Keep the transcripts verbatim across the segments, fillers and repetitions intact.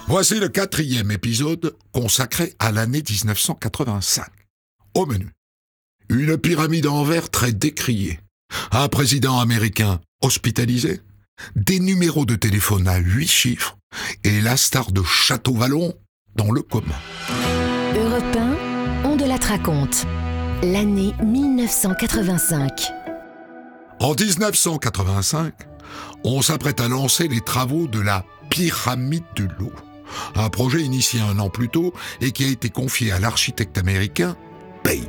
Voici le quatrième épisode consacré à l'année dix-neuf cent quatre-vingt-cinq. Au menu, une pyramide en verre très décriée, un président américain hospitalisé, des numéros de téléphone à huit chiffres et la star de Château-Vallon dans le coma. Europe un, on de la raconte. L'année mille neuf cent quatre-vingt-cinq. En dix-neuf cent quatre-vingt-cinq, on s'apprête à lancer les travaux de la pyramide de Louvre, un projet initié un an plus tôt et qui a été confié à l'architecte américain Pei.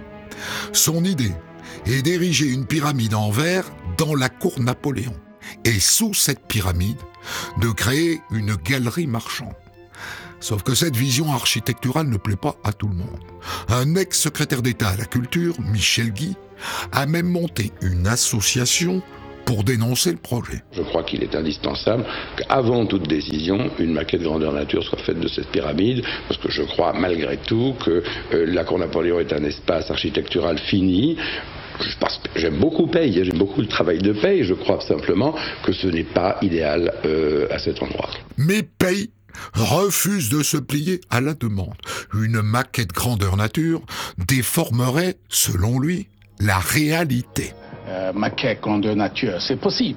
Son idée est d'ériger une pyramide en verre dans la cour Napoléon et sous cette pyramide, de créer une galerie marchande. Sauf que cette vision architecturale ne plaît pas à tout le monde. Un ex-secrétaire d'État à la culture, Michel Guy, a même monté une association pour dénoncer le projet. Je crois qu'il est indispensable qu'avant toute décision, une maquette grandeur nature soit faite de cette pyramide, parce que je crois malgré tout que euh, la cour Napoléon est un espace architectural fini. Je pense, j'aime beaucoup Pei, j'aime beaucoup le travail de Pei, je crois simplement que ce n'est pas idéal euh, à cet endroit. Mais Pei refuse de se plier à la demande. Une maquette grandeur nature déformerait, selon lui, la réalité. Euh, maquette grandeur nature, c'est possible.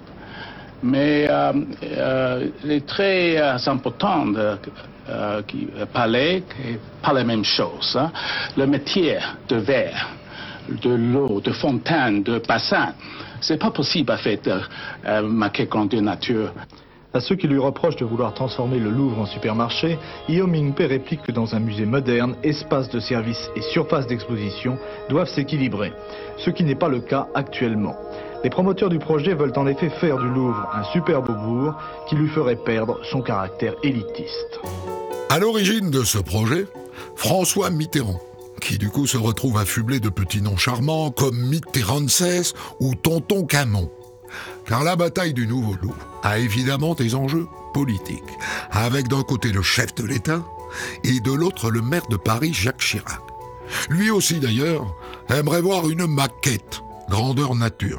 Mais euh, euh, les traits euh, importants de euh, qui, palais, pas la même chose. Hein. Le métier de verre, de l'eau, de fontaine, de bassin, c'est pas possible à faire de euh, maquette grandeur nature. À ceux qui lui reprochent de vouloir transformer le Louvre en supermarché, Guillaume Ingpé réplique que dans un musée moderne, espace de service et surface d'exposition doivent s'équilibrer, ce qui n'est pas le cas actuellement. Les promoteurs du projet veulent en effet faire du Louvre un superbe bourg qui lui ferait perdre son caractère élitiste. À l'origine de ce projet, François Mitterrand, qui du coup se retrouve affublé de petits noms charmants comme Mitterrandses ou Tonton Camon. Car la bataille du Nouveau Louvre a évidemment des enjeux politiques, avec d'un côté le chef de l'État et de l'autre le maire de Paris, Jacques Chirac. Lui aussi d'ailleurs aimerait voir une maquette, grandeur nature.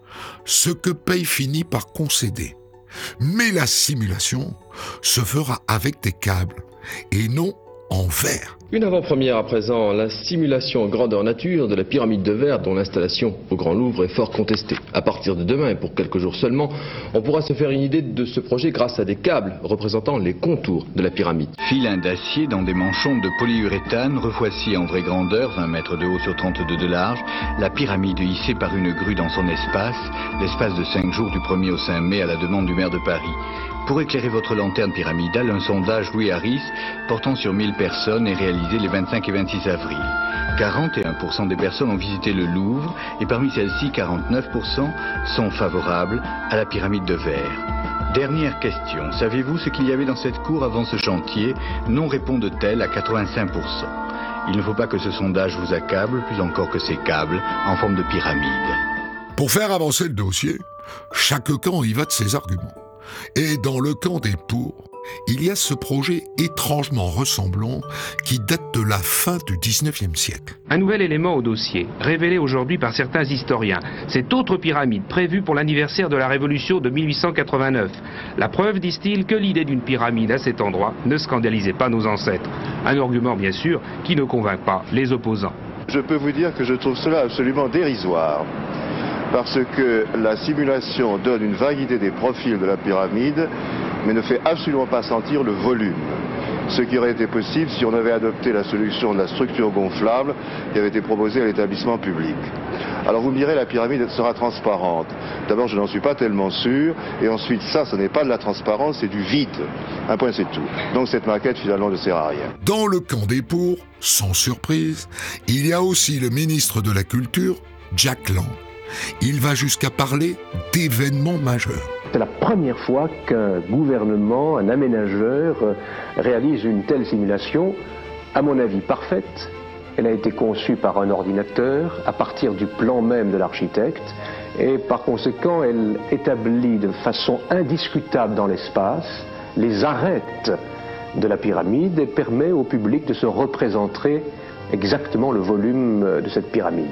Ce que Pei finit par concéder. Mais la simulation se fera avec des câbles et non en verre. Une avant-première à présent, la simulation grandeur nature de la pyramide de verre dont l'installation au Grand Louvre est fort contestée. À partir de demain et pour quelques jours seulement, on pourra se faire une idée de ce projet grâce à des câbles représentant les contours de la pyramide. Filins d'acier dans des manchons de polyuréthane, revoici en vraie grandeur, vingt mètres de haut sur trente-deux de large, la pyramide hissée par une grue dans son espace, l'espace de cinq jours du premier au cinq mai à la demande du maire de Paris. Pour éclairer votre lanterne pyramidale, un sondage Louis Harris portant sur mille personnes est réalisé les vingt-cinq et vingt-six avril. quarante et un pour cent des personnes ont visité le Louvre et parmi celles-ci, quarante-neuf pour cent sont favorables à la pyramide de verre. Dernière question, savez-vous ce qu'il y avait dans cette cour avant ce chantier? Non répondent-elles à quatre-vingt-cinq pour cent. Il ne faut pas que ce sondage vous accable, plus encore que ces câbles en forme de pyramide. Pour faire avancer le dossier, chaque camp y va de ses arguments. Et dans le camp des pour, il y a ce projet étrangement ressemblant qui date de la fin du dix-neuvième siècle. Un nouvel élément au dossier, révélé aujourd'hui par certains historiens. Cette autre pyramide prévue pour l'anniversaire de la Révolution de mille huit cent quatre-vingt-neuf. La preuve, disent-ils, que l'idée d'une pyramide à cet endroit ne scandalisait pas nos ancêtres. Un argument, bien sûr, qui ne convainc pas les opposants. Je peux vous dire que je trouve cela absolument dérisoire. Parce que la simulation donne une vague idée des profils de la pyramide, mais ne fait absolument pas sentir le volume. Ce qui aurait été possible si on avait adopté la solution de la structure gonflable qui avait été proposée à l'établissement public. Alors vous me direz, la pyramide sera transparente. D'abord, je n'en suis pas tellement sûr, et ensuite, ça, ce n'est pas de la transparence, c'est du vide. Un point, c'est tout. Donc cette maquette, finalement, ne sert à rien. Dans le camp des pour, sans surprise, il y a aussi le ministre de la Culture, Jack Lang. Il va jusqu'à parler d'événements majeurs. C'est la première fois qu'un gouvernement, un aménageur, réalise une telle simulation, à mon avis parfaite. Elle a été conçue par un ordinateur à partir du plan même de l'architecte et par conséquent elle établit de façon indiscutable dans l'espace les arêtes de la pyramide et permet au public de se représenter exactement le volume de cette pyramide.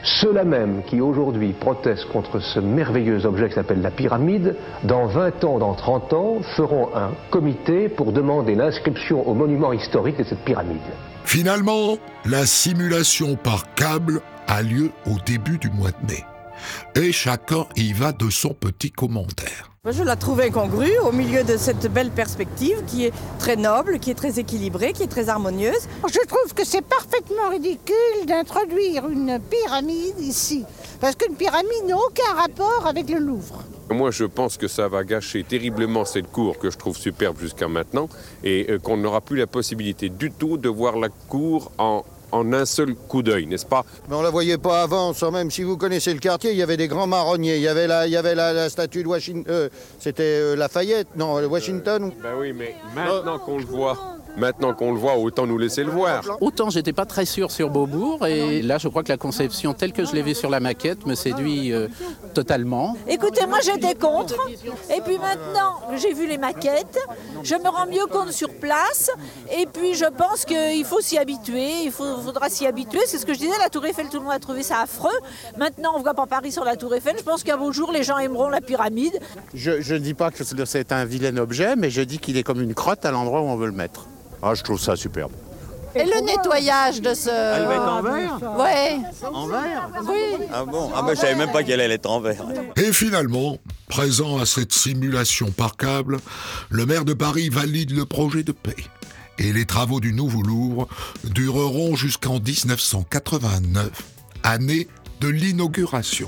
Ceux-là même qui aujourd'hui protestent contre ce merveilleux objet qui s'appelle la pyramide, dans vingt ans, dans trente ans, feront un comité pour demander l'inscription au monument historique de cette pyramide. Finalement, la simulation par câble a lieu au début du mois de mai. Et chacun y va de son petit commentaire. Je la trouve incongrue au milieu de cette belle perspective qui est très noble, qui est très équilibrée, qui est très harmonieuse. Je trouve que c'est parfaitement ridicule d'introduire une pyramide ici, parce qu'une pyramide n'a aucun rapport avec le Louvre. Moi, je pense que ça va gâcher terriblement cette cour que je trouve superbe jusqu'à maintenant et euh, qu'on n'aura plus la possibilité du tout de voir la cour en... en un seul coup d'œil, n'est-ce pas? Mais on ne la voyait pas avant, ça, même si vous connaissez le quartier, il y avait des grands marronniers, il y avait la, il y avait la, la statue de Washington, euh, c'était euh, Lafayette, non, Washington. Euh, ben oui, mais maintenant qu'on le voit, maintenant qu'on le voit, autant nous laisser le voir. Autant j'étais pas très sûr sur Beaubourg, et là je crois que la conception telle que je l'ai vue sur la maquette me séduit euh, totalement. Écoutez, moi j'étais contre, et puis maintenant que j'ai vu les maquettes, je me rends mieux compte sur place, et puis je pense qu'il faut s'y habituer, il faut, faudra s'y habituer, c'est ce que je disais, la Tour Eiffel, tout le monde a trouvé ça affreux, maintenant on voit pas Paris sur la Tour Eiffel, je pense qu'un beau jour les gens aimeront la pyramide. Je ne dis pas que c'est un vilain objet, mais je dis qu'il est comme une crotte à l'endroit où on veut le mettre. Ah, je trouve ça superbe. Et le nettoyage de ce... Elle va être en verre? Ouais. En verre? Oui. Ah bon? Ah ben je savais même pas qu'elle allait être en verre. Et finalement, présent à cette simulation par câble, le maire de Paris valide le projet de paix. Et les travaux du nouveau Louvre dureront jusqu'en dix-neuf cent quatre-vingt-neuf, année de l'inauguration.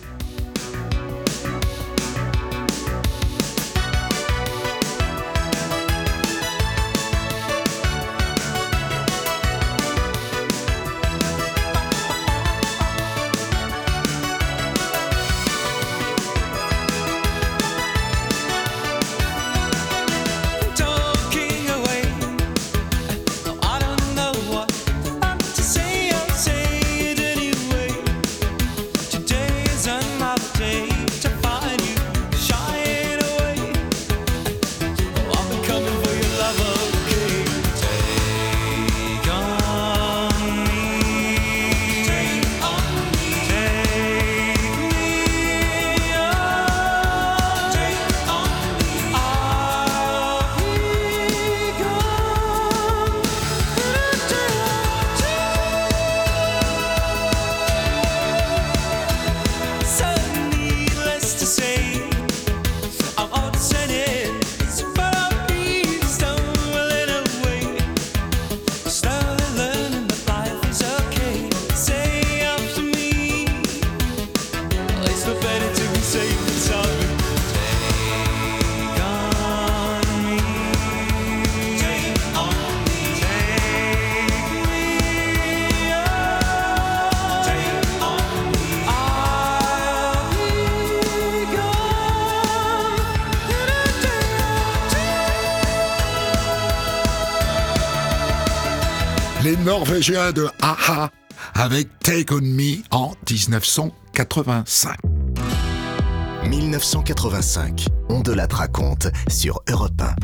Les Norvégiens de a-ha avec Take On Me en dix-neuf cent quatre-vingt-cinq. mille neuf cent quatre-vingt-cinq, On de la raconte sur Europe un.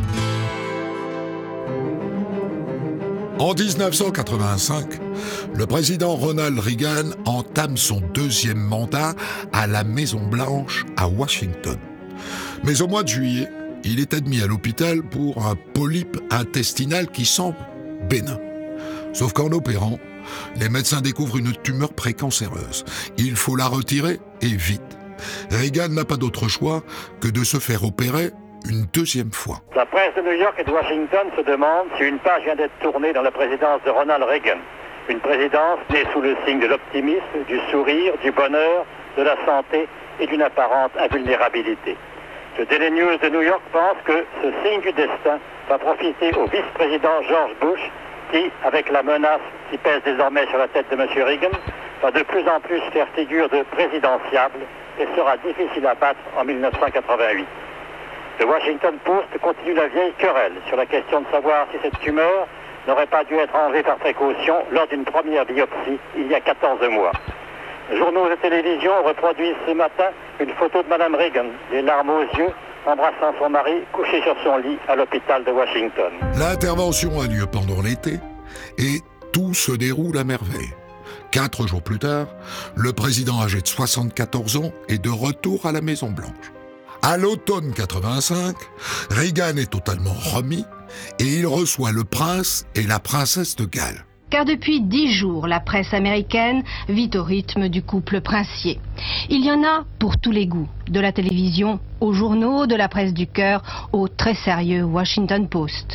En dix-neuf cent quatre-vingt-cinq, le président Ronald Reagan entame son deuxième mandat à la Maison-Blanche à Washington. Mais au mois de juillet, il est admis à l'hôpital pour un polype intestinal qui semble bénin. Sauf qu'en opérant, les médecins découvrent une tumeur précancéreuse. Il faut la retirer et vite. Reagan n'a pas d'autre choix que de se faire opérer une deuxième fois. La presse de New York et de Washington se demande si une page vient d'être tournée dans la présidence de Ronald Reagan. Une présidence née sous le signe de l'optimisme, du sourire, du bonheur, de la santé et d'une apparente invulnérabilité. Le Daily News de New York pense que ce signe du destin va profiter au vice-président George Bush qui, avec la menace qui pèse désormais sur la tête de M. Reagan, va de plus en plus faire figure de présidentiable et sera difficile à battre en mille neuf cent quatre-vingt-huit. Le Washington Post continue la vieille querelle sur la question de savoir si cette tumeur n'aurait pas dû être enlevée par précaution lors d'une première biopsie il y a quatorze mois. Journaux et télévisions reproduisent ce matin une photo de Mme Reagan, les larmes aux yeux, embrassant son mari couché sur son lit à l'hôpital de Washington. L'intervention a lieu pendant l'été et tout se déroule à merveille. Quatre jours plus tard, le président âgé de soixante-quatorze ans est de retour à la Maison-Blanche. À l'automne quatre-vingt-cinq, Reagan est totalement remis et il reçoit le prince et la princesse de Galles. Car depuis dix jours, la presse américaine vit au rythme du couple princier. Il y en a pour tous les goûts, de la télévision aux journaux, de la presse du cœur au très sérieux Washington Post.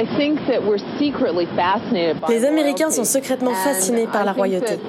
Les Américains sont secrètement fascinés par la royauté.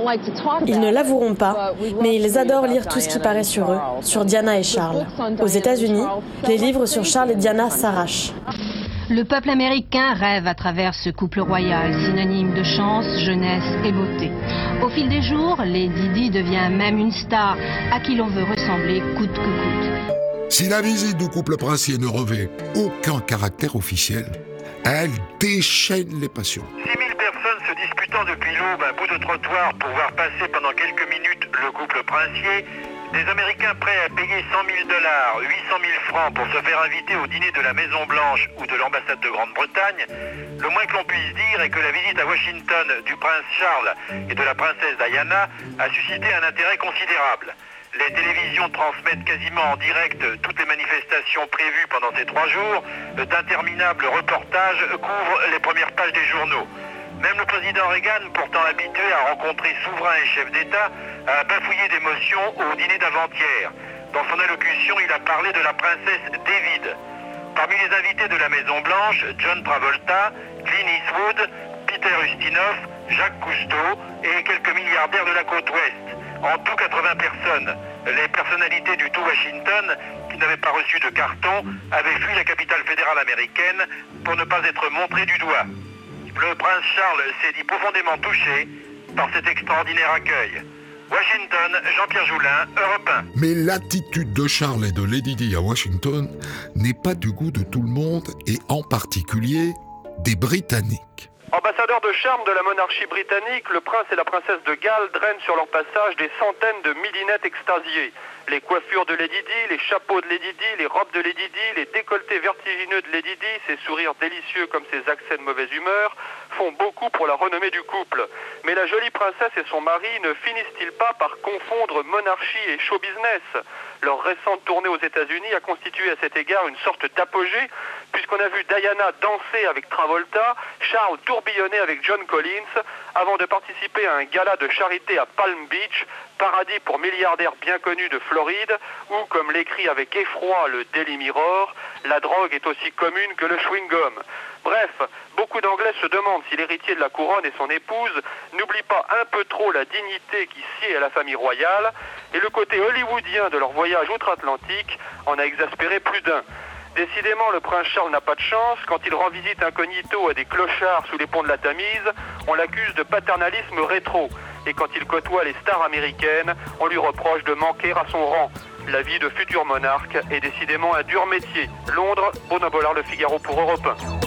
Ils ne l'avoueront pas, mais ils adorent lire tout ce qui paraît sur eux, sur Diana et Charles. Aux États-Unis, les livres sur Charles et Diana s'arrachent. Le peuple américain rêve à travers ce couple royal, synonyme de chance, jeunesse et beauté. Au fil des jours, Lady Di devient même une star à qui l'on veut ressembler coûte que coûte. Si la visite du couple princier ne revêt aucun caractère officiel, elle déchaîne les passions. six mille personnes se disputant depuis l'aube un bout de trottoir pour voir passer pendant quelques minutes le couple princier. Des Américains prêts à payer cent mille dollars, huit cent mille francs pour se faire inviter au dîner de la Maison-Blanche ou de l'ambassade de Grande-Bretagne, le moins que l'on puisse dire est que la visite à Washington du prince Charles et de la princesse Diana a suscité un intérêt considérable. Les télévisions transmettent quasiment en direct toutes les manifestations prévues pendant ces trois jours. D'interminables reportages couvrent les premières pages des journaux. Même le président Reagan, pourtant habitué à rencontrer souverains et chefs d'État, a bafouillé d'émotion au dîner d'avant-hier. Dans son allocution, il a parlé de la princesse David. Parmi les invités de la Maison-Blanche, John Travolta, Clint Eastwood, Peter Ustinov, Jacques Cousteau et quelques milliardaires de la côte ouest. En tout quatre-vingts personnes. Les personnalités du tout Washington, qui n'avaient pas reçu de carton, avaient fui la capitale fédérale américaine pour ne pas être montrés du doigt. Le prince Charles s'est dit profondément touché par cet extraordinaire accueil. Washington, Jean-Pierre Joulin, Europe un. Mais l'attitude de Charles et de Lady Di à Washington n'est pas du goût de tout le monde et en particulier des Britanniques. Ambassadeurs de charme de la monarchie britannique, le prince et la princesse de Galles drainent sur leur passage des centaines de millinettes extasiées. Les coiffures de Lady Di, les chapeaux de Lady Di, les robes de Lady Di, les décolletés vertigineux de Lady Di, ses sourires délicieux comme ses accès de mauvaise humeur, font beaucoup pour la renommée du couple. Mais la jolie princesse et son mari ne finissent-ils pas par confondre monarchie et show business ? Leur récente tournée aux États-Unis a constitué à cet égard une sorte d'apogée, puisqu'on a vu Diana danser avec Travolta, Charles tourbillonner avec John Collins, avant de participer à un gala de charité à Palm Beach, paradis pour milliardaires bien connus de Floride, où, comme l'écrit avec effroi le Daily Mirror, la drogue est aussi commune que le chewing-gum. Bref, beaucoup d'Anglais se demandent si l'héritier de la couronne et son épouse n'oublient pas un peu trop la dignité qui sied à la famille royale, et le côté hollywoodien de leur voyage outre-Atlantique en a exaspéré plus d'un. Décidément, le prince Charles n'a pas de chance. Quand il rend visite incognito à des clochards sous les ponts de la Tamise, on l'accuse de paternalisme rétro. Et quand il côtoie les stars américaines, on lui reproche de manquer à son rang. La vie de futur monarque est décidément un dur métier. Londres, Bruno Bollard, Le Figaro pour Europe un.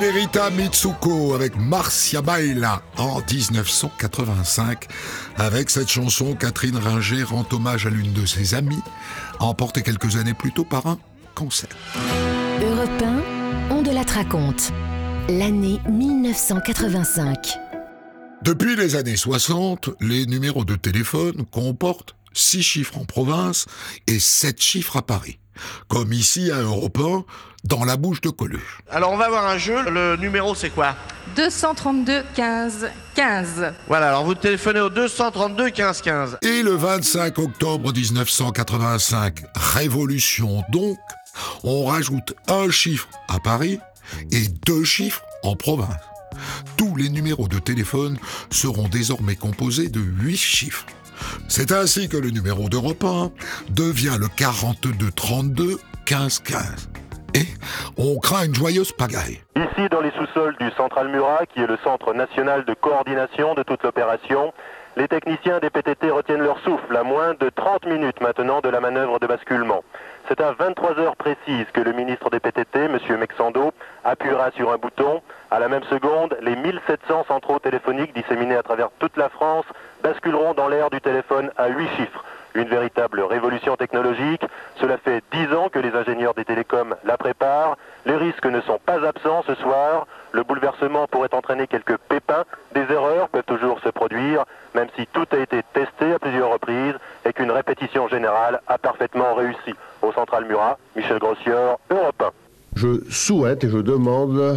Celerita Mitsuko avec Marcia Baila en dix-neuf cent quatre-vingt-cinq. Avec cette chanson, Catherine Ringer rend hommage à l'une de ses amies, emportée quelques années plus tôt par un cancer. Europe un, on de la raconte. L'année mille neuf cent quatre-vingt-cinq. Depuis les années soixante, les numéros de téléphone comportent six chiffres en province et sept chiffres à Paris. Comme ici à Europe un, dans la bouche de Coluche. Alors on va avoir un jeu, le numéro c'est quoi ? deux cent trente-deux quinze quinze. Voilà, alors vous téléphonez au deux cent trente-deux quinze quinze. Et le vingt-cinq octobre dix-neuf cent quatre-vingt-cinq, révolution donc, on rajoute un chiffre à Paris et deux chiffres en province. Tous les numéros de téléphone seront désormais composés de huit chiffres. C'est ainsi que le numéro d'Europe un devient le quarante-deux trente-deux quinze quinze. Et on craint une joyeuse pagaille. Ici, dans les sous-sols du Central Murat, qui est le centre national de coordination de toute l'opération, les techniciens des P T T retiennent leur souffle à moins de trente minutes maintenant de la manœuvre de basculement. C'est à vingt-trois heures précises que le ministre des P T T, M. Mexando, appuiera sur un bouton. À la même seconde, les mille sept cents centraux téléphoniques disséminés à travers toute la France basculeront dans l'ère du téléphone à huit chiffres. Une véritable révolution technologique. Cela fait dix ans que les ingénieurs des télécoms la préparent. Les risques ne sont pas absents ce soir. Le bouleversement pourrait entraîner quelques pépins. Des erreurs peuvent toujours se produire, même si tout a été testé à plusieurs reprises et qu'une répétition générale a parfaitement réussi. Au Central Murat, Michel Grossior, Europe un. Je souhaite et je demande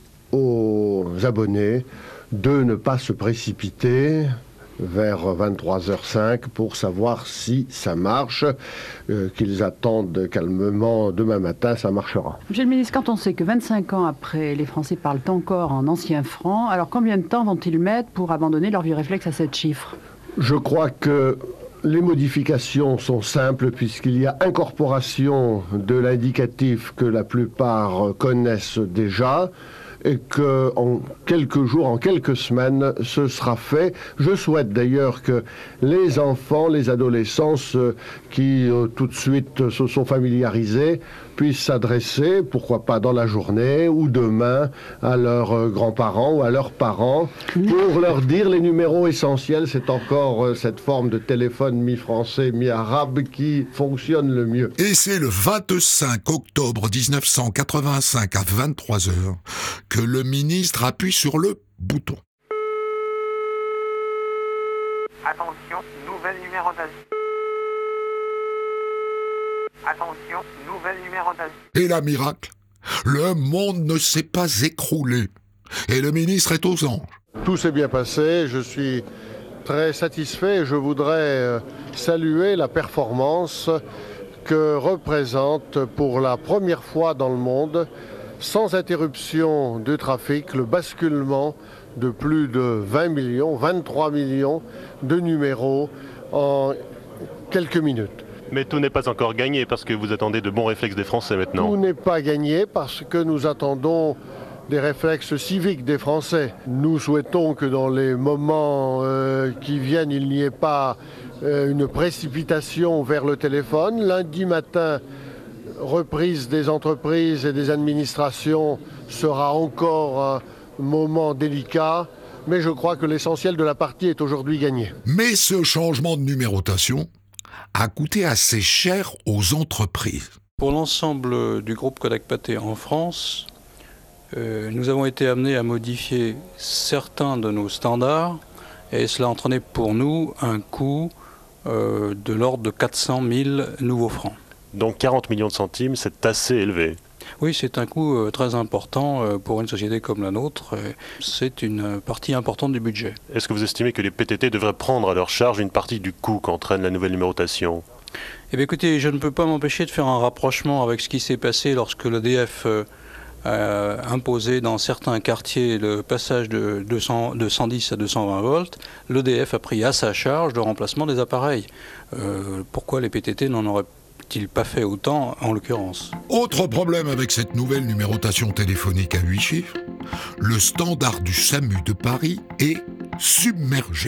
aux abonnés de ne pas se précipiter vers vingt-trois heures cinq pour savoir si ça marche, euh, qu'ils attendent calmement demain matin, ça marchera. Monsieur le ministre, quand on sait que vingt-cinq ans après, les Français parlent encore en ancien franc, alors combien de temps vont-ils mettre pour abandonner leur vieux réflexe à sept chiffres ? Je crois que les modifications sont simples puisqu'il y a incorporation de l'indicatif que la plupart connaissent déjà, et qu'en quelques jours, en quelques semaines, ce sera fait. Je souhaite d'ailleurs que les enfants, les adolescents qui euh, tout de suite se sont familiarisés puissent s'adresser, pourquoi pas dans la journée ou demain, à leurs euh, grands-parents ou à leurs parents pour leur dire les numéros essentiels. C'est encore euh, cette forme de téléphone mi-français, mi-arabe qui fonctionne le mieux. Et c'est le vingt-cinq octobre dix-neuf cent quatre-vingt-cinq à vingt-trois heures que le ministre appuie sur le bouton. Attention, nouvel numéro d'avis. Attention, nouvel numéro d'avis. Et là, miracle, le monde ne s'est pas écroulé. Et le ministre est aux anges. Tout s'est bien passé, je suis très satisfait et je voudrais saluer la performance que représente pour la première fois dans le monde, sans interruption du trafic, le basculement de plus de vingt millions, vingt-trois millions de numéros en quelques minutes. Mais tout n'est pas encore gagné parce que vous attendez de bons réflexes des Français maintenant. Tout n'est pas gagné parce que nous attendons des réflexes civiques des Français. Nous souhaitons que dans les moments euh, qui viennent, il n'y ait pas euh, une précipitation vers le téléphone. Lundi matin, reprise des entreprises et des administrations sera encore un moment délicat, mais je crois que l'essentiel de la partie est aujourd'hui gagné. Mais ce changement de numérotation a coûté assez cher aux entreprises. Pour l'ensemble du groupe Kodak Pathé en France, euh, nous avons été amenés à modifier certains de nos standards et cela a entraîné pour nous un coût euh, de l'ordre de quatre cent mille nouveaux francs. Donc quarante millions de centimes, c'est assez élevé. Oui, c'est un coût euh, très important euh, pour une société comme la nôtre. Euh, c'est une partie importante du budget. Est-ce que vous estimez que les P T T devraient prendre à leur charge une partie du coût qu'entraîne la nouvelle numérotation ? Eh bien, écoutez, je ne peux pas m'empêcher de faire un rapprochement avec ce qui s'est passé lorsque l'E D F euh, a imposé dans certains quartiers le passage de, deux cents, de cent dix à deux cent vingt volts. L'E D F a pris à sa charge le remplacement des appareils. Euh, pourquoi les P T T n'en auraient il pas fait autant en l'occurrence. Autre problème avec cette nouvelle numérotation téléphonique à huit chiffres, le standard du SAMU de Paris est submergé. Les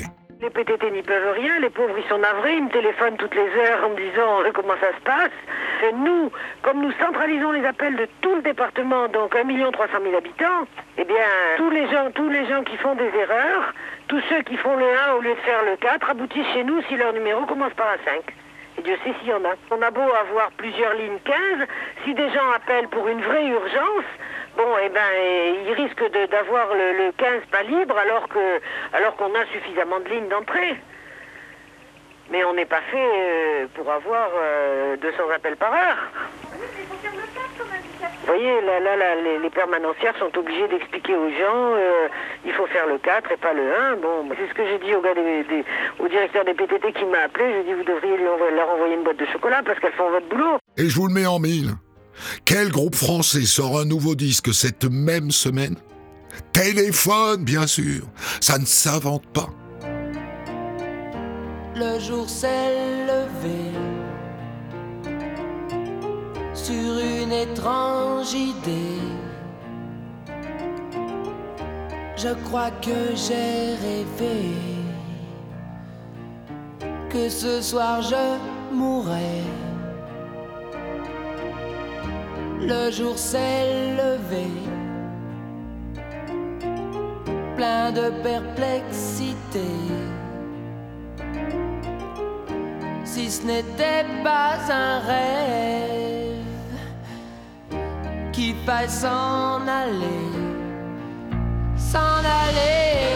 les P T T n'y peuvent rien, les pauvres ils sont navrés, ils me téléphonent toutes les heures en me disant euh, comment ça se passe. Et nous, comme nous centralisons les appels de tout le département, donc un million trois cent mille habitants, eh bien tous les gens, tous les gens qui font des erreurs, tous ceux qui font le un au lieu de faire le quatre, aboutissent chez nous si leur numéro commence par un cinq. Et Dieu sait s'il y en a. On a beau avoir plusieurs lignes quinze, si des gens appellent pour une vraie urgence, bon, eh ben, ils risquent de, d'avoir le, le quinze pas libre alors que, alors qu'on a suffisamment de lignes d'entrée. Mais on n'est pas fait euh, pour avoir euh, deux cents appels par heure. Vous voyez, là, là, là les, les permanencières sont obligés d'expliquer aux gens euh, il faut faire le quatre et pas le un. Bon, c'est ce que j'ai dit au, gars des, des, au directeur des P T T qui m'a appelé. Je lui ai dit vous devriez leur envoyer une boîte de chocolat parce qu'elles font votre boulot. Et je vous le mets en mille. Quel groupe français sort un nouveau disque cette même semaine? Téléphone, bien sûr. Ça ne s'invente pas. Le jour s'est levé sur une étrange idée. Je crois que j'ai rêvé que ce soir je mourrais. Le jour s'est levé, plein de perplexité. Si ce n'était pas un rêve, qu'il faille s'en aller, s'en aller.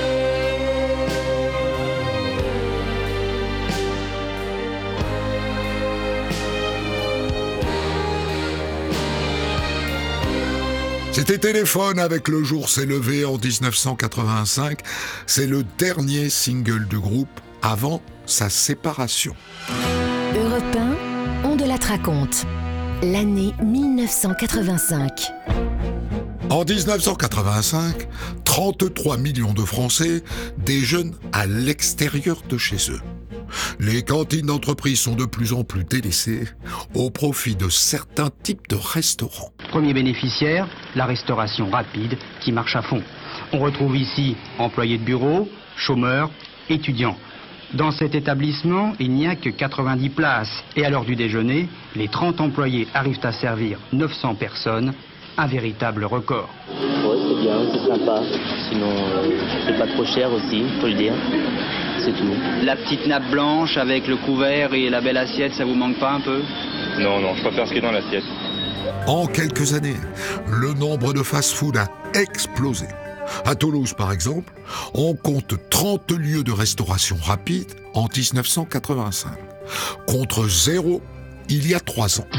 C'était Téléphone avec Le jour s'est levé en dix-neuf cent quatre-vingt-cinq. C'est le dernier single du groupe avant sa séparation. Europe un, on de la raconte. L'année mille neuf cent quatre-vingt-cinq. En dix-neuf cent quatre-vingt-cinq, trente-trois millions de Français déjeunent à l'extérieur de chez eux. Les cantines d'entreprise sont de plus en plus délaissées au profit de certains types de restaurants. Premier bénéficiaire, la restauration rapide qui marche à fond. On retrouve ici employés de bureau, chômeurs, étudiants. Dans cet établissement, il n'y a que quatre-vingt-dix places. Et à l'heure du déjeuner, les trente employés arrivent à servir neuf cents personnes. Un véritable record. Ouais, c'est bien, c'est sympa. Sinon, euh, c'est pas trop cher aussi, faut le dire. C'est tout. La petite nappe blanche avec le couvert et la belle assiette, ça vous manque pas un peu? Non, non, je préfère ce qui est dans l'assiette. En quelques années, le nombre de fast-food a explosé. À Toulouse, par exemple, on compte trente lieux de restauration rapide en dix-neuf cent quatre-vingt-cinq, contre zéro il y a trois ans.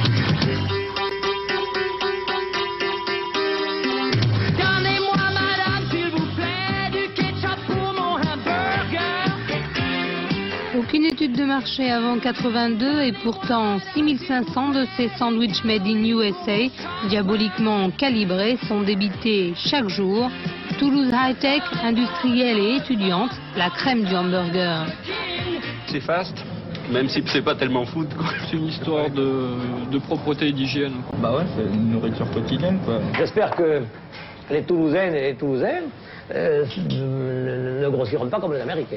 Aucune étude de marché avant quatre-vingt-deux et pourtant six mille cinq cents de ces sandwichs made in U S A, diaboliquement calibrés, sont débités chaque jour. Toulouse High-Tech, industrielle et étudiante, la crème du hamburger. C'est fast, même si c'est pas tellement food, quoi. C'est une histoire de, de propreté et d'hygiène. Bah ouais, c'est une nourriture quotidienne, quoi. J'espère que les Toulousaines et les Toulousains euh, ne, ne grossiront pas comme les Américains.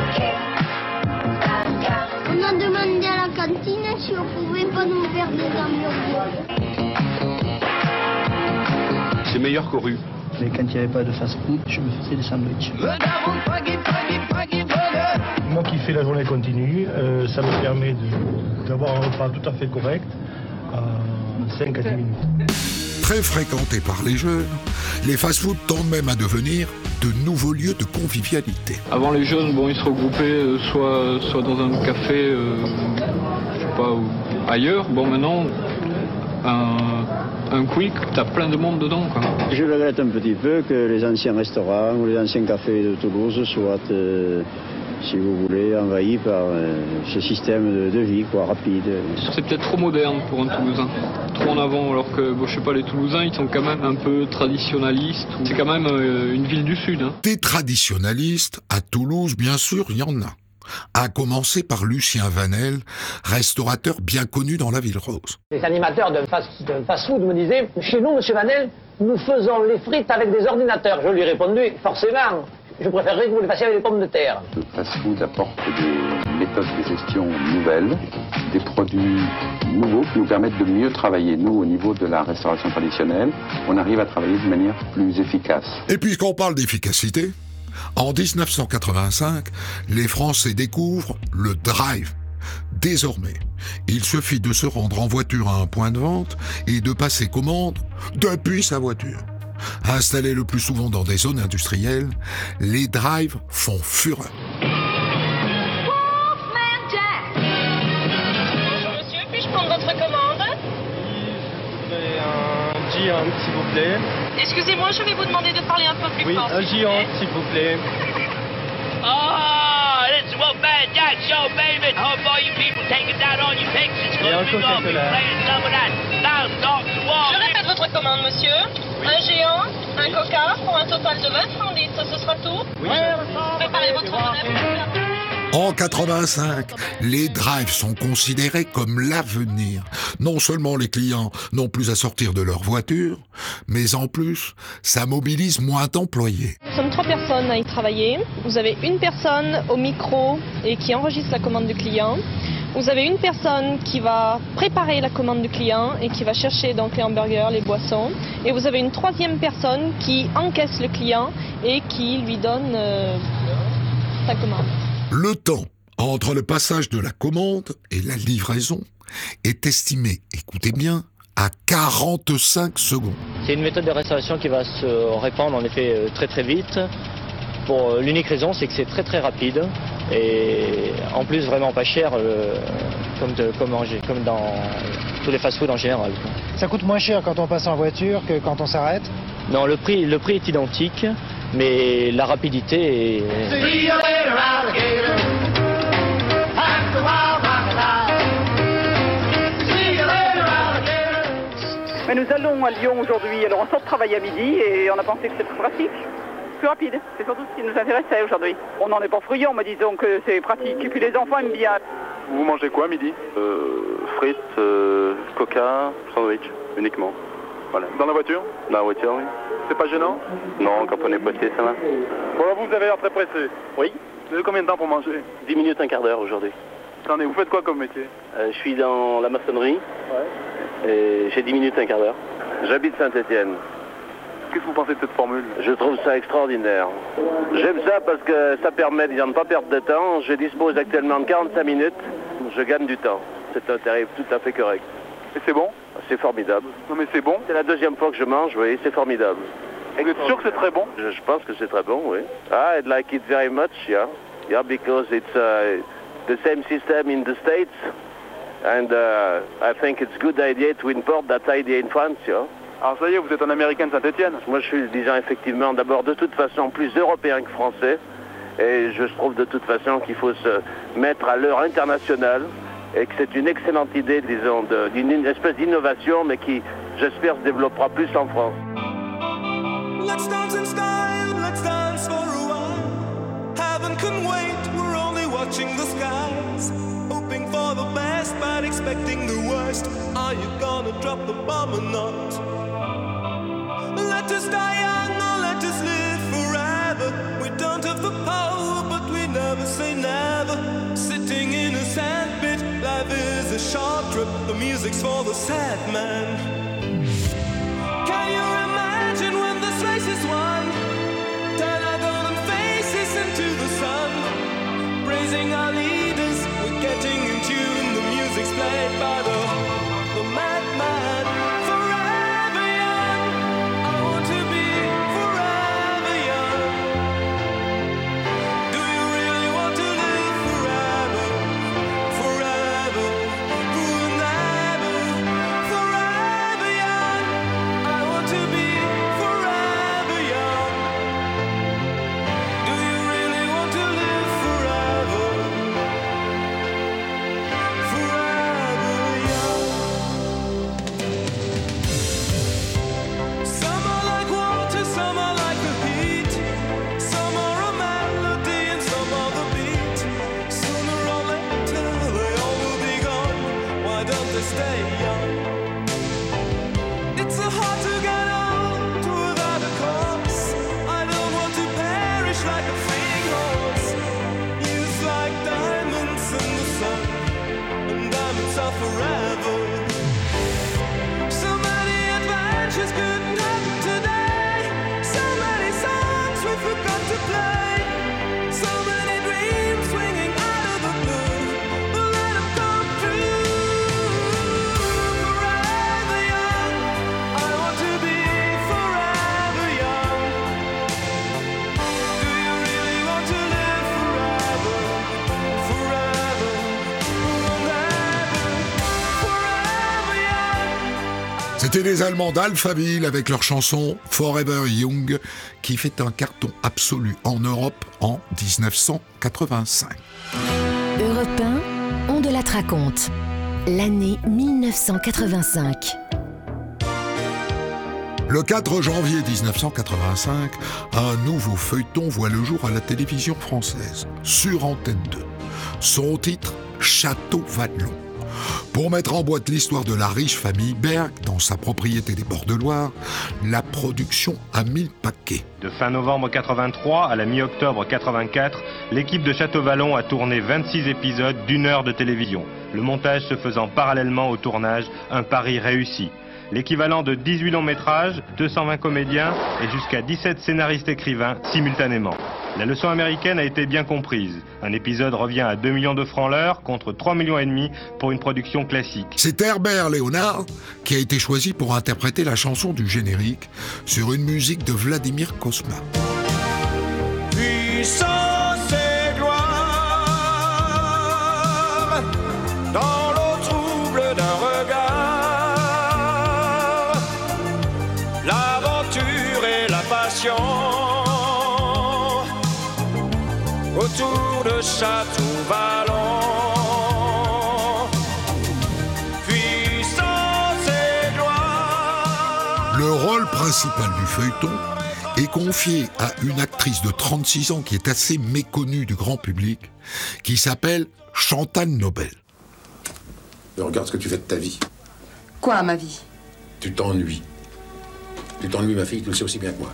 On a demandé à la cantine si on pouvait pas nous faire des hamburgers. C'est meilleur qu'au rue. Mais quand il n'y avait pas de fast-food, je me faisais des sandwichs. Moi qui fais la journée continue, euh, ça me permet de, d'avoir un repas tout à fait correct à cinq à dix minutes. Très fréquentés par les jeunes, les fast-foods tendent même à devenir de nouveaux lieux de convivialité. Avant, les jeunes, bon, ils se regroupaient euh, soit, soit dans un café, euh, je sais pas, ou ailleurs. Bon, maintenant, un, un quick, t'as plein de monde dedans, quoi. Je regrette un petit peu que les anciens restaurants ou les anciens cafés de Toulouse soient, euh, si vous voulez, envahis par euh, ce système de, de vie, quoi, rapide. C'est peut-être trop moderne pour un Toulousain, trop en avant, alors que, bon, je sais pas, les Toulousains, ils sont quand même un peu traditionnalistes. C'est quand même euh, une ville du Sud. Hein. Des traditionnalistes, à Toulouse, bien sûr, il y en a. À commencer par Lucien Vanel, restaurateur bien connu dans la Ville Rose. Les animateurs de fast-food fast me disaient « Chez nous, monsieur Vanel, nous faisons les frites avec des ordinateurs. » Je lui ai répondu « Forcément, Je préférerais que vous le fassiez avec des pommes de terre. Le fast-food apporte des méthodes de gestion nouvelles, des produits nouveaux qui nous permettent de mieux travailler. Nous, au niveau de la restauration traditionnelle, on arrive à travailler de manière plus efficace. Et puisqu'on parle d'efficacité, en dix-neuf cent quatre-vingt-cinq, les Français découvrent le drive. Désormais, il suffit de se rendre en voiture à un point de vente et de passer commande depuis sa voiture. Installés le plus souvent dans des zones industrielles, les drives font fureur. Bonjour monsieur, puis-je prendre votre commande? Un géant, s'il vous plaît. Excusez-moi, je vais vous demander de parler un peu plus oui, fort. Oui, un géant, s'il vous plaît. Oh, this is what bad Jack show, baby. Oh boy, you people taking that on your picks. It's going to be off. You're playing some of that loud talk to wall. Je répète votre commande, monsieur. Oui. Un géant, un coca pour un total de vingt francs litres. Ce sera tout? Oui. Préparez votre monnaie. En quatre-vingt-cinq, les drives sont considérés comme l'avenir. Non seulement les clients n'ont plus à sortir de leur voiture, mais en plus, ça mobilise moins d'employés. Nous sommes trois personnes à y travailler. Vous avez une personne au micro et qui enregistre la commande du client. Vous avez une personne qui va préparer la commande du client et qui va chercher donc les hamburgers, les boissons. Et vous avez une troisième personne qui encaisse le client et qui lui donne euh, sa commande. Le temps entre le passage de la commande et la livraison est estimé, écoutez bien, à quarante-cinq secondes. C'est une méthode de restauration qui va se répandre en effet très très vite. Pour l'unique raison, c'est que c'est très très rapide et en plus vraiment pas cher, euh, comme, de, comme, en, comme dans tous les fast-food en général. Ça coûte moins cher quand on passe en voiture que quand on s'arrête? Non, le prix, le prix est identique, mais la rapidité est... See you later, alligator. At the wild crocodile. See you later, alligator. Mais nous allons à Lyon aujourd'hui. Alors on sort de travail à midi et on a pensé que c'était plus pratique, plus rapide. C'est surtout ce qui nous intéressait aujourd'hui. On n'en est pas friand, mais disons que c'est pratique. Et puis les enfants aiment bien. Vous mangez quoi à midi? euh, Frites, euh, coca, sandwich, uniquement. Voilà. Dans la voiture? Dans la voiture, oui. C'est pas gênant? Non, quand on est pressé, ça va. Bon, là, vous avez l'air très pressé. Oui. Vous avez combien de temps pour manger? dix minutes, un quart d'heure aujourd'hui. Attendez, vous faites quoi comme métier? euh, Je suis dans la maçonnerie. Ouais. Et j'ai dix minutes, un quart d'heure. J'habite Saint-Étienne. Qu'est-ce que vous pensez de cette formule? Je trouve ça extraordinaire. J'aime ça parce que ça permet de ne pas perdre de temps. Je dispose actuellement de quarante-cinq minutes. Je gagne du temps. C'est un tarif tout à fait correct. Et c'est bon? C'est formidable. Non mais c'est bon? C'est la deuxième fois que je mange, oui, c'est formidable. Vous êtes sûr que c'est très bon? je, je pense que c'est très bon, oui. Ah, I like it very much, yeah. Yeah, because it's uh, the same system in the States. And uh, I think it's a good idea to import that idea in France, yeah. Alors ça y est, vous êtes un Américain de Saint-Étienne? Moi je suis, disons, effectivement, d'abord de toute façon plus européen que français. Et je trouve de toute façon qu'il faut se mettre à l'heure internationale. Et que c'est une excellente idée, disons, d'une espèce d'innovation, mais qui, j'espère, se développera plus en France. Let's dance in style, let's dance for a while. Heaven can wait, we're only watching the skies. Hoping for the best, but expecting the worst. Are you gonna drop the bomb or not? Let us die young or let us live forever. We don't have the power, but we never say never. Sitting in a sandpit, life is a short trip. The music's for the sad man. Can you imagine when this race is won? Turn our golden faces into the sun. Praising our leaders, we're getting in tune. The music's played by the, the madman. Forever young, I want to be forever young. Do you really want to live forever? Forever, forever, forever young. I want to be forever young. Do you really want to live forever? Forever young. Some are like water, some are like the heat. Some are a melody and some are the beat. Sooner or later they all will be gone. Why don't they stay young? It's so hard to get old without a cause. I don't want to perish like a love forever. So many adventures couldn't happen today. So many songs we forgot to play. So many dreams swinging out of the blue. But let them come true. Forever young, I want to be forever young. Do you really want to live forever? Forever, forever young. C'était les Allemands d'Alphaville avec leur chanson Forever Young qui fait un carton absolu en Europe en dix-neuf cent quatre-vingt-cinq. Europe un, on de la raconte. L'année mille neuf cent quatre-vingt-cinq. Le quatre janvier dix-neuf cent quatre-vingt-cinq, un nouveau feuilleton voit le jour à la télévision française, sur Antenne deux. Son titre, Château Vallon. Pour mettre en boîte l'histoire de la riche famille Berg dans sa propriété des bords de Loire, la production a mis le paquet. De fin novembre quatre-vingt-trois à la mi-octobre quatre-vingt-quatre, l'équipe de Château Vallon a tourné vingt-six épisodes d'une heure de télévision. Le montage se faisant parallèlement au tournage, un pari réussi. L'équivalent de dix-huit longs métrages, deux cent vingt comédiens et jusqu'à dix-sept scénaristes écrivains simultanément. La leçon américaine a été bien comprise. Un épisode revient à deux millions de francs l'heure contre trois millions et demi pour une production classique. C'est Herbert Léonard qui a été choisi pour interpréter la chanson du générique sur une musique de Vladimir Cosma. Puissance et gloire dans l'eau trouble d'un regard, l'aventure et la passion autour de Château Vallon. Puissance et gloire. Le rôle principal du feuilleton est confié à une actrice de trente-six ans qui est assez méconnue du grand public, qui s'appelle Chantal Nobel. Mais regarde ce que tu fais de ta vie. Quoi, ma vie? Tu t'ennuies. Tu t'ennuies, ma fille, tu le sais aussi bien que moi.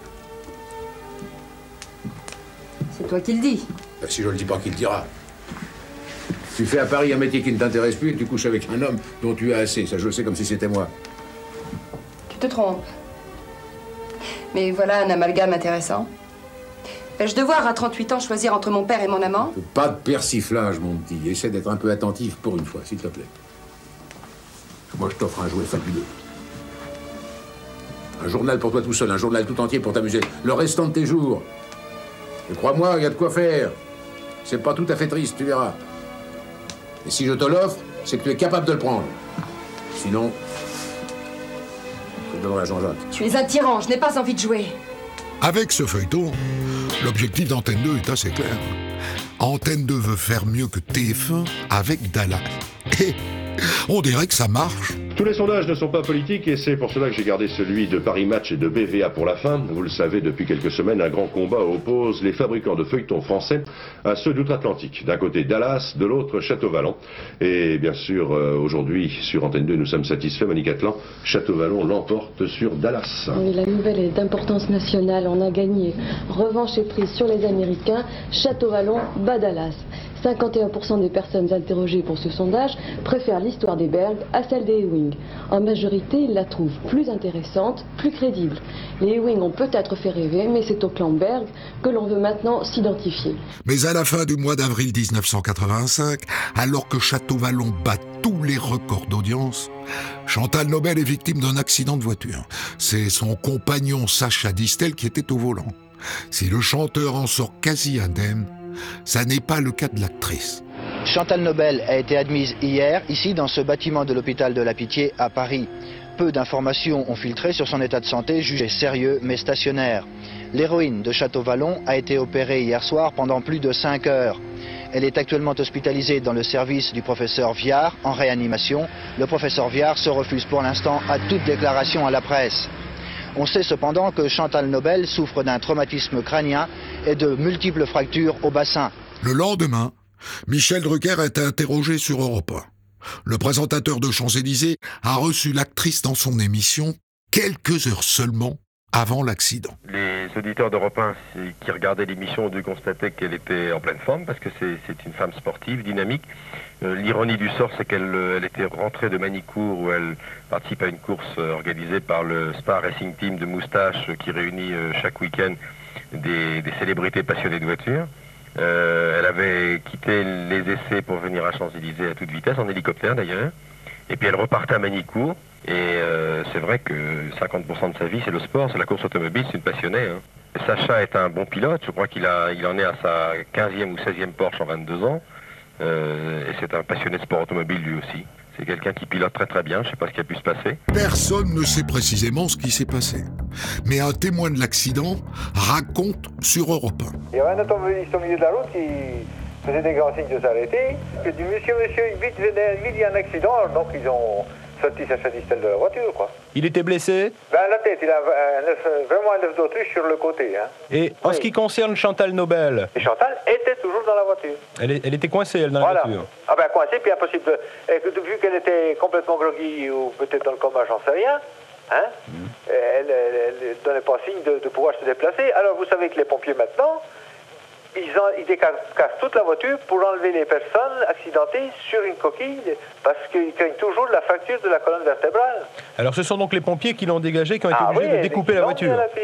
C'est toi qui le dis. Ben, si je le dis pas, qui le dira? Tu fais à Paris un métier qui ne t'intéresse plus et tu couches avec un homme dont tu as assez. Ça, je le sais comme si c'était moi. Tu te trompes. Mais voilà un amalgame intéressant. Vais-je devoir, à trente-huit ans, choisir entre mon père et mon amant? Pas de persiflage, mon petit. Essaie d'être un peu attentif pour une fois, s'il te plaît. Moi, je t'offre un jouet fabuleux. Un journal pour toi tout seul, un journal tout entier pour t'amuser. Le restant de tes jours. Et crois-moi, il y a de quoi faire. C'est pas tout à fait triste, tu verras. Et si je te l'offre, c'est que tu es capable de le prendre. Sinon, je te donnerai à Jean-Jacques. Tu es un tyran, je n'ai pas envie de jouer. Avec ce feuilleton, l'objectif d'Antenne deux est assez clair. Antenne deux veut faire mieux que T F un avec Dallas. Et on dirait que ça marche. Tous les sondages ne sont pas politiques et c'est pour cela que j'ai gardé celui de Paris Match et de B V A pour la fin. Vous le savez, depuis quelques semaines, un grand combat oppose les fabricants de feuilletons français à ceux d'outre-Atlantique. D'un côté Dallas, de l'autre Château Vallon. Et bien sûr, euh, aujourd'hui, sur Antenne deux, nous sommes satisfaits, Monique Atlan. Château Vallon l'emporte sur Dallas. Oui, la nouvelle est d'importance nationale. On a gagné. Revanche est prise sur les Américains. Château Vallon bat Dallas. cinquante et un pour cent des personnes interrogées pour ce sondage préfèrent l'histoire des Berg à celle des Ewing. En majorité, ils la trouvent plus intéressante, plus crédible. Les Ewing ont peut-être fait rêver, mais c'est au clan Berg que l'on veut maintenant s'identifier. Mais à la fin du mois d'avril dix-neuf cent quatre-vingt-cinq, alors que Château Vallon bat tous les records d'audience, Chantal Nobel est victime d'un accident de voiture. C'est son compagnon Sacha Distel qui était au volant. Si le chanteur en sort quasi indemne, ça n'est pas le cas de l'actrice. Chantal Nobel a été admise hier, ici, dans ce bâtiment de l'hôpital de la Pitié à Paris. Peu d'informations ont filtré sur son état de santé, jugé sérieux mais stationnaire. L'héroïne de Château Vallon a été opérée hier soir pendant plus de cinq heures. Elle est actuellement hospitalisée dans le service du professeur Viard, en réanimation. Le professeur Viard se refuse pour l'instant à toute déclaration à la presse. On sait cependant que Chantal Nobel souffre d'un traumatisme crânien et de multiples fractures au bassin. Le lendemain, Michel Drucker est interrogé sur Europe un. Le présentateur de Champs-Élysées a reçu l'actrice dans son émission quelques heures seulement avant l'accident. Les auditeurs d'Europe un qui regardaient l'émission ont dû constater qu'elle était en pleine forme, parce que c'est, c'est une femme sportive, dynamique. Euh, l'ironie du sort, c'est qu'elle elle était rentrée de Manicourt, où elle participe à une course euh, organisée par le Spa Racing Team de Moustache, euh, qui réunit euh, chaque week-end des, des célébrités passionnées de voitures. Euh, elle avait quitté les essais pour venir à Champs-Élysées à toute vitesse, en hélicoptère d'ailleurs, et puis elle repartait à Manicourt, et euh, c'est vrai que cinquante pour cent de sa vie c'est le sport, c'est la course automobile, c'est une passionnée. Hein. Sacha est un bon pilote, je crois qu'il a, il en est à sa quinzième ou seizième Porsche en vingt-deux ans, euh, et c'est un passionné de sport automobile lui aussi. C'est quelqu'un qui pilote très très bien, je ne sais pas ce qui a pu se passer. Personne ne sait précisément ce qui s'est passé. Mais un témoin de l'accident raconte sur Europe un. Il y avait un automobiliste au milieu de la route qui faisait des grands signes de s'arrêter. Il a dit, monsieur, monsieur, vite, venez, vite, il y a un accident. Alors, donc ils ont sorti Sacha Distel de la voiture, quoi. Il était blessé? Ben, la tête, il a un œuf, vraiment un œuf d'autruche sur le côté. Hein. Et en oui. ce qui concerne Chantal Nobel? Et Chantal était toujours dans la voiture. Elle, est, elle était coïncée, elle, dans voilà. la voiture? Ah ben, coincée, puis impossible. De, et, vu qu'elle était complètement groggy ou peut-être dans le coma, j'en sais rien, hein, mmh. elle ne donnait pas signe de, de pouvoir se déplacer. Alors, vous savez que les pompiers, maintenant, Ils, en, ils décassent toute la voiture pour enlever les personnes accidentées sur une coquille parce qu'ils craignent toujours la fracture de la colonne vertébrale. Alors ce sont donc les pompiers qui l'ont dégagé, qui ont été ah obligés oui, de découper la voiture. La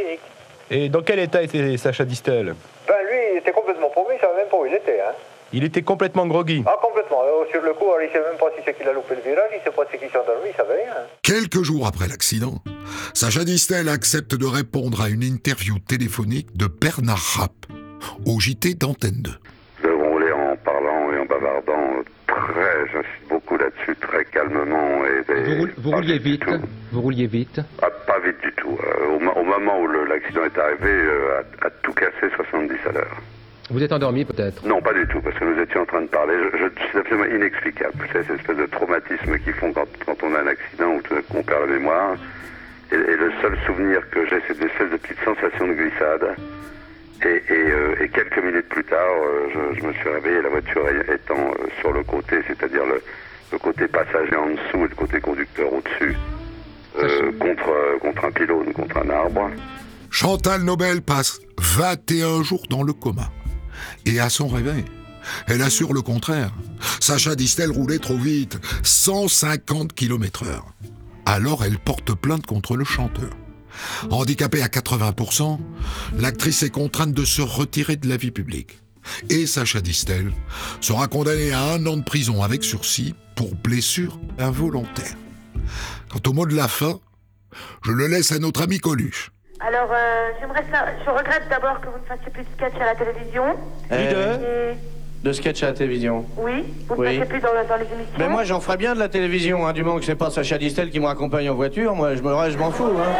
Et dans quel état était Sacha Distel? Ben lui, il était complètement paumé, il ne savait même pas où il était. Hein. Il était complètement groggy. Ah, complètement. Euh, sur le coup, alors, il ne sait même pas si c'est qu'il a loupé le virage, il ne sait pas si c'est qu'il s'est endormi, il ne savait rien. Quelques jours après l'accident, Sacha Distel accepte de répondre à une interview téléphonique de Bernard Rapp au J T d'Antenne deux. De rouler en parlant et en bavardant très, j'insiste beaucoup là-dessus, très calmement. Et des, vous, roul, vous rouliez vite Vous rouliez vite ah, Pas vite du tout. Euh, au, au moment où le, l'accident est arrivé, euh, à, à tout casser soixante-dix à l'heure. Vous êtes endormi peut-être? Non, pas du tout, parce que nous étions en train de parler. Je, je, c'est absolument inexplicable. Vous savez, cette espèce de traumatisme qu'ils font quand, quand on a un accident ou qu'on perd la mémoire. Et, et le seul souvenir que j'ai, c'est des espèces de petites sensations de glissade. Et, et, euh, et quelques minutes plus tard, euh, je, je me suis réveillé, la voiture étant euh, sur le côté, c'est-à-dire le, le côté passager en dessous et le côté conducteur au-dessus, euh, contre, euh, contre un pylône, contre un arbre. Chantal Nobel passe vingt et un jours dans le coma. Et à son réveil, elle assure le contraire. Sacha Distel roulait trop vite, cent cinquante kilomètres heure. Alors elle porte plainte contre le chanteur. Handicapée à quatre-vingts pour cent, l'actrice est contrainte de se retirer de la vie publique. Et Sacha Distel sera condamné à un an de prison avec sursis pour blessure involontaire. Quant au mot de la fin, je le laisse à notre ami Coluche. Alors, euh, j'aimerais ça. Je regrette d'abord que vous ne fassiez plus de sketch à la télévision. Euh, Et... De sketch à la télévision. Oui, vous ne oui. passez plus dans, dans les émissions. Mais moi, j'en ferais bien de la télévision, hein, du moment que c'est pas Sacha Distel qui me raccompagne en voiture. Moi, je me, je m'en fous. Hein.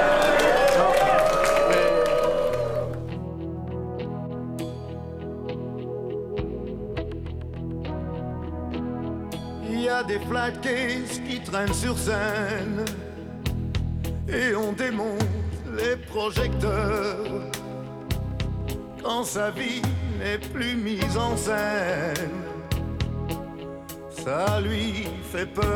Il y a des flat cases qui traînent sur scène et on démonte les projecteurs quand sa vie n'est plus mise en scène. Ça lui fait peur.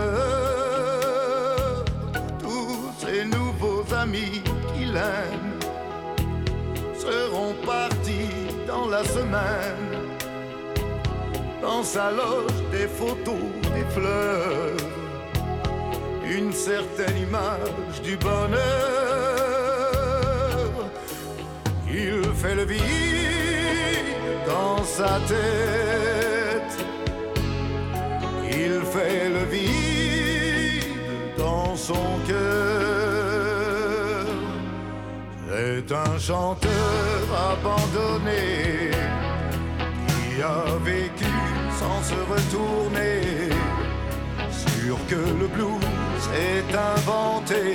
Tous ses nouveaux amis qu'il aime seront partis dans la semaine. Dans sa loge, des photos, des fleurs, une certaine image du bonheur. Il fait le vide dans sa tête. Il fait le vide dans son cœur. C'est un chanteur abandonné qui a vécu sans se retourner, sûr que le blues est inventé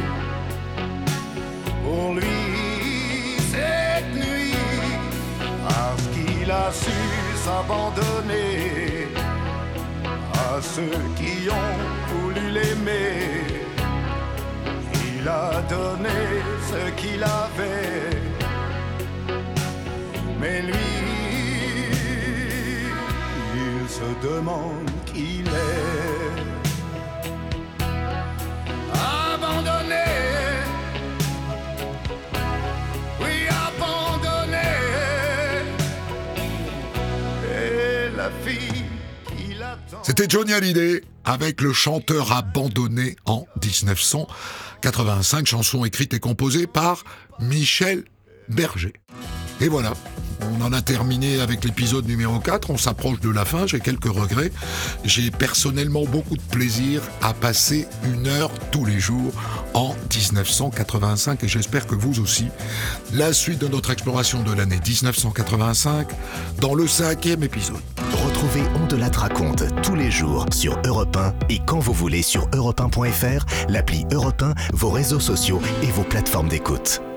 pour lui cette nuit, parce qu'il a su s'abandonner à ceux qui ont voulu l'aimer. Il a donné ce qu'il avait, mais lui se demande qui il est. Abandonné, oui, C'était Johnny Hallyday avec Le chanteur abandonné en dix-neuf cent quatre-vingt-cinq, chanson écrite et composée par Michel Berger. Et voilà, on en a terminé avec l'épisode numéro quatre, on s'approche de la fin, j'ai quelques regrets. J'ai personnellement beaucoup de plaisir à passer une heure tous les jours en dix-neuf cent quatre-vingt-cinq et j'espère que vous aussi. La suite de notre exploration de l'année dix-neuf cent quatre-vingt-cinq dans le cinquième épisode. Retrouvez On de la raconte tous les jours sur Europe un et quand vous voulez sur europe un point f r, l'appli Europe un, vos réseaux sociaux et vos plateformes d'écoute.